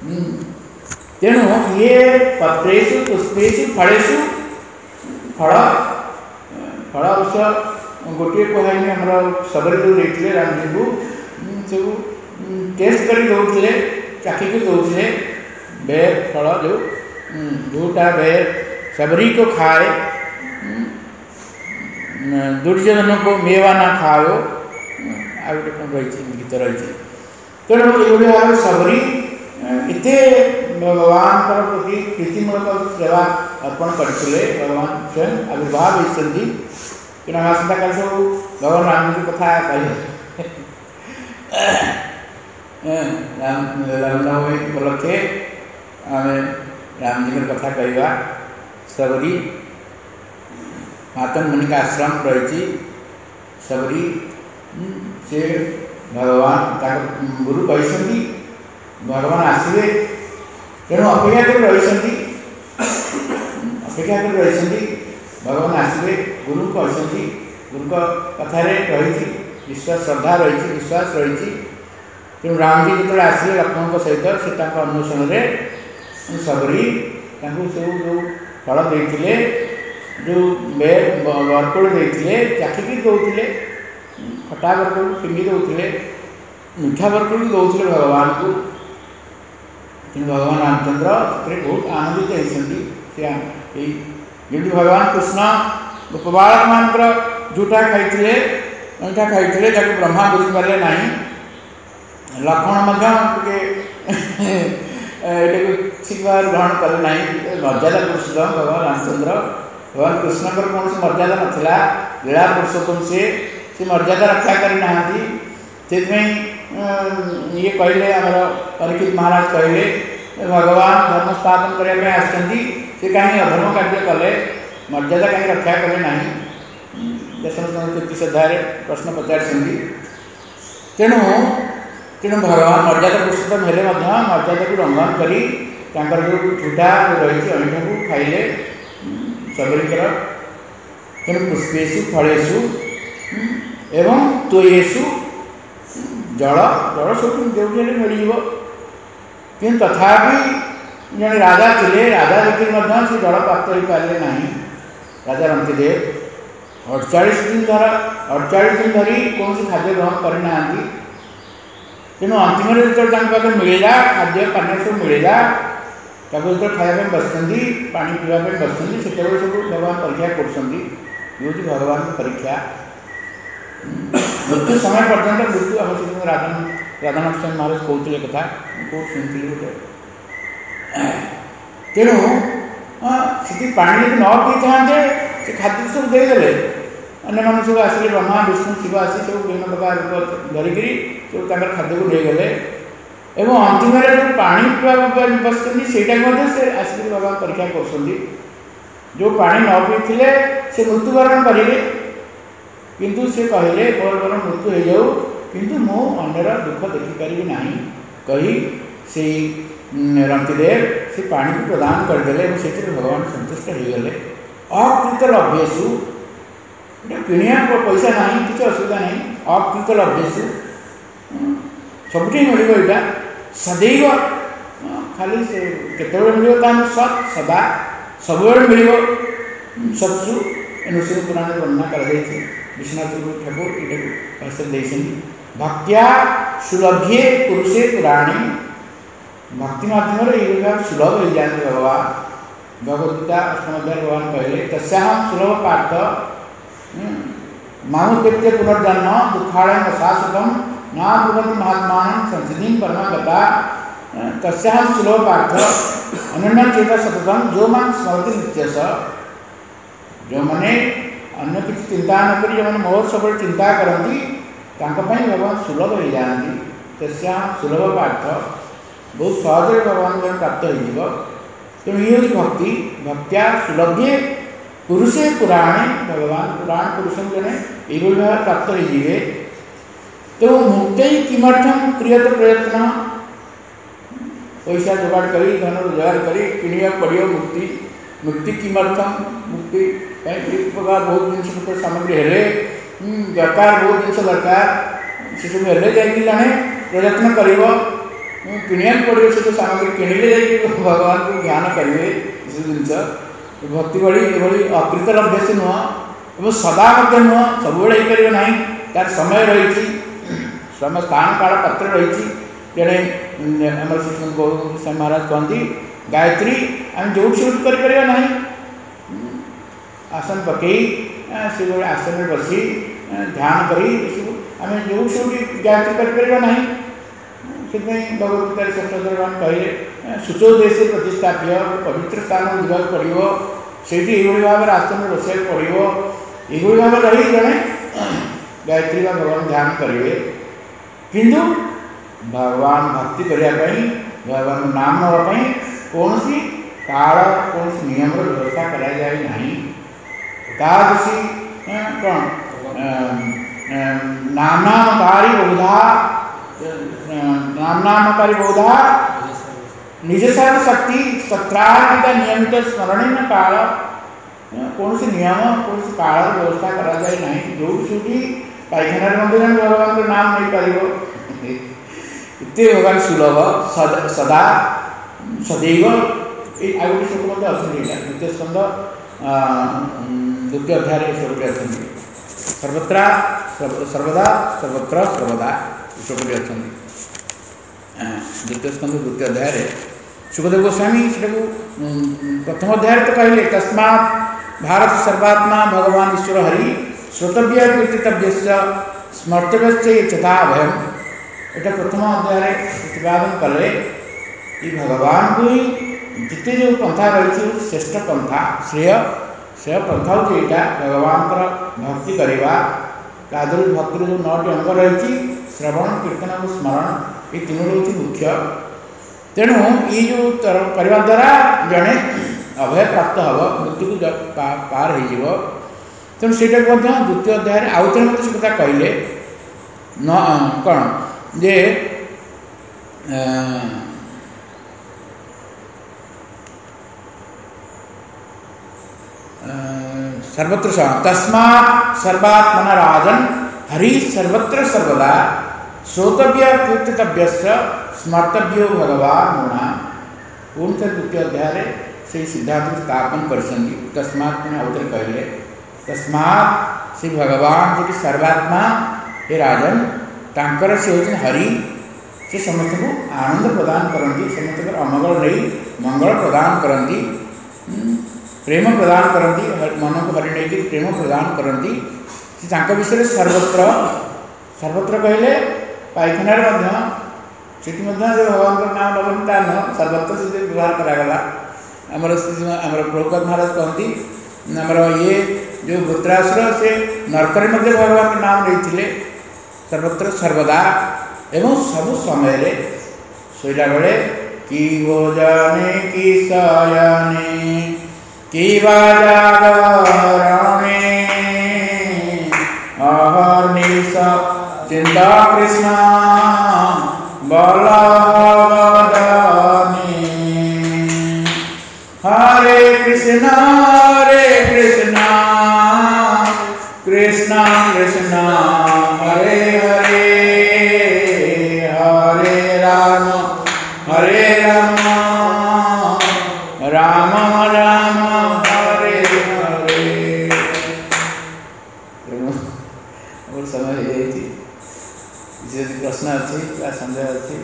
तेणु ये पत्रेषु पुष्पेषु फलेषु फल फल अवश्य गोटे कहनी आम सबरी जो देते रामजी को सब टेस्ट कर दौले चाखिक दौले बेर फल जोटा बेर सबरी को खाए दुर्योधन को मेवा ना खाओ आ गए कौन रही गीत रही तेणु ये भाव सबरी एत भगवान प्रति प्रीतिमूलक सेवा अर्पण करते भगवान स्वयं आविर्भाव होती तेणु हम आसंता काल सब भगवान राम जी कथा कहे रामनवमी उपलक्षे आम राम जी कथा कहवा सबरी महात्मा मुनि का आश्रम रही सबरी से भगवान गुरु कहते भगवान आसवे तेणु अपेक्षा कर रही भगवान आसवे गुरु कहते गुरु कथार रही विश्वास श्रद्धा रही विश्वास रही तेणु राम जी जो आसे लक्ष्मण सहित से अन्वेषण में सबरी सब जो फल देते जो बरकोड़ देते चाखिकी दौले खटा बरकोड़ फिंगी दौले मीठा बरकोड़ भी दौले भगवान को तेणु भगवान रामचंद्र बहुत आनंदित होती जमी भगवान कृष्ण गोपबालक मान जूटा खाई अईठा खाई ब्रह्मा बुझीपारे ना लक्ष्मण ठीक भाव ग्रहण कले ना मर्यादा पुरुषोत्तम भगवान रामचंद्र भगवान कृष्ण कौन मर्यादा नाला लीला पुरुषोत्तम से मर्यादा रक्षा करना से ये कहले आमर परीक्षित महाराज कहले भगवान धर्म स्थापन करने आसती से कहीं अधर्म कार्य कले मर्यादा कहीं रक्षा कले ना कीर्ति श्रद्धार प्रश्न पचार तेणु तेणु भगवान मर्यादा पुरुषोत्तम हेले मर्यादा को लंघन कर जो झूठा रही अईठा को खाइले सबरीकर तेणु पुष्पेशु फलेशु एवं तोयेशु जल जल सब जो मिल कि तथापि जड़े राजा थे राजा देखिए से जल प्राप्त हो पारे ना राजा रंतिदेव 48 दिन धरी कौन खाद्य ग्रहण करना तेणु अंतिम जो पाखे मिलला खाद्य पानी सब मिलला जो खाया बसती पा पीवाई बसती से सब भगवान परीक्षा कर भगवान परीक्षा मृत्यु समय पर्यंत मृत्यु आम से राधानाथ स्वामी महाराज कहते कथा कौट शुणी गोटे तेणु से पा न पी था से खाद्य सब देदेले अन्य मान सब आसिले ब्रह्मा विष्णु शिव आसी सब विभिन्न प्रकार रूप धरिक सब खाद्य को देगले एवं अंतिम जो पा पीवा बसती से आसिक भगवान परीक्षा कर जो पा न पीते से मृत्युवरण करेंगे किंतु से कहले मोर बर मृत्यु हो जाऊ किंतु मु अन्यर दुख देखिपारि ना कही से रंतिदेव से पानी को प्रदान करदे से भगवान संतुष्ट हो गले अकृत लभ्यसु किणिया पैसा ना किसी असुविधा ना अकृत लभ्यसु सबुठ मिल यहाँ सदैव खाली से केत मिल सत् सदा सब मिल सत्सु नृसिंह पुराण वर्णना कर विश्वनाथ ठाकुर ये भाषा देते भक्त्या सुलभ्ये पुरुषे पुराणी भक्ति माध्यम ये सुलभ हो जाते भगवान भगवद्गीता अष्टम अध्याय भगवान कहले तस्याहं सुलभ पार्थ मामुपेत्य पुनर्जन्म दुखालय शाश्वतम ना भवति महात्मा संसिधि परमागता तस्याहं सुलभ पार्थ अनन्य चेता सततम जो मान स्मरति नित्यश जो मैंने अन्य किसी चिंता न करी जो मैंने मोर सब चिंता करती भगवान सुलभ हो जाती तस्याहं सुलभ पार्थ बहुत सहज भगवान प्राप्त हो तेणु ये भक्ति भक्त्या सुलभ्ये पुरुषे पुराणे भगवान पुराण पुरुष जड़े ये भाव प्राप्त हो तेणु मुक्त किमर्थम क्रियत प्रयत्न पैसा जोगाड़ कर धन रोजगार कर किणा पड़ो मुक्ति मुक्ति किमर्थम मुक्ति प्रकार बहुत जिन सामग्री हेले दरकार बहुत जिन दरकार से सब हेले जाए जड़े प्रयत्न कर किणिया पड़े से सामग्री किणिले भगवान को ध्यान करेंगे जिनस भक्ति बड़ी ये अप्रीतर अभ्यास नुह एवं सदा नुह सब हो ना तार समय रही समय स्थान काल पत्र रही जड़े आम श्री महाराज कहती गायत्री आम जो करना आसन पकई से आसन बसी ध्यान करी आम जो गायत्री करना से भगवत गीता भगवान कहले शुचो देश प्रतिष्ठाप्य पवित्र स्थान जावाक पड़ो से भाव आसन बसा पड़ो ये भाव रही जड़े गायत्री भगवान ध्यान करेंगे किंतु भगवान भक्ति करने भगवान नाम नापी कौन सी काल कौन सी नियम व्यवस्था कराई तादृशी कौन नामनामकारी बहुधा नामनामकारी बहुधा निज शक्ति सत्रार्थ नियमित स्मरण काल कौन सी नियम कौन सी काल व्यवस्था कराई जो छुट्टी पायखाना मंदिर भगवान को नाम नहीं पार इतने भगवान सुलभ सदा सदैव ये आ गए श्लोक अच्छा द्वितीय स्कंद द्वितीय अध्याय श्लोक अच्छा सर्वत्र सर्वदा सर्वत्र सर्वदा श्लोक अच्छा द्वितीय स्कंद द्वितीय अध्याय सुखदेव गोस्वामी से प्रथम अध्याय तो कहले तस्मात् भारत सर्वात्मा भगवान ईश्वर हरि श्रोतव्य कीर्तितव्य स्मर्तव्य चता भयम एटा प्रथम अध्याय प्रतिपादन कले ये भगवान को ही जिते जो पंथा रही श्रेष्ठ पंथा श्रेय पंथा हूँ यहाँ भगवान भक्ति करवा तादृश भक्तिर जो 9टी अंग रही श्रवण कीर्तन और स्मरण ये तीनों हूँ मुख्य तेणु ये जो करने द्वारा जड़े अभय प्राप्त हम मृत्यु को पार हो तेणु से द्वितीय अध्याय आउ थे मत से कथा कहले न कौन जे सर्वत्र तस्मात् सर्वात्मना राजन हरि सर्वत्र सर्वदा श्रोतव्य कीर्तितव्य स्मर्तव्यो भगवान मुना पुनः द्वितीय अध्याय से सिद्धांत स्थापन कर तस्मात् अवतर कहले तस्मात् से भगवान जो कि सर्वात्मा हे राजन तांकर से होते हरि से समस्त को आनंद प्रदान करती समस्त अमंगल नहीं मंगल प्रदान करती प्रेम प्रदान करती मन को हरि नहीं प्रेम प्रदान करती विषय सर्वत्र सर्वत्र कहले पायखाना से भगवान नाम नबन ता न सर्वत्र से व्यवहार करागला आमर प्रभुपाद महाराज कहती आमर ये जो वृत्रासुर से नरकर मध्य भगवान नाम नहीं सर्वत्र सर्वदा एवं सब समय शोला बेले कि भोजने कि शयने कि जागरणे अहर्निश चिंता कृष्ण बलवदने हरे कृष्ण कृष्ण कृष्ण हरे हरे हरे राम राम राम हरे हरे और समय हो जाए प्रश्न अच्छी संदेह अच्छी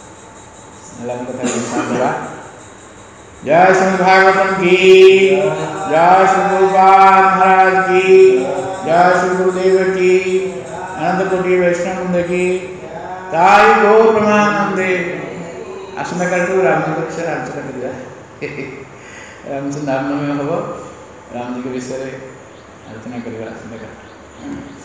कथा जय श्री भागवतम की जय श्री गुरुपाद महाराज की जय श्री गुरुदेव की अनंत कोटि वैष्णव वृंद की ताई गो प्रमानंदे आसंता काल रामचंद्र से रामचंद्र रामचंद्र नाम में हम राम जी के विषय आलोचना करवा आसंता काल।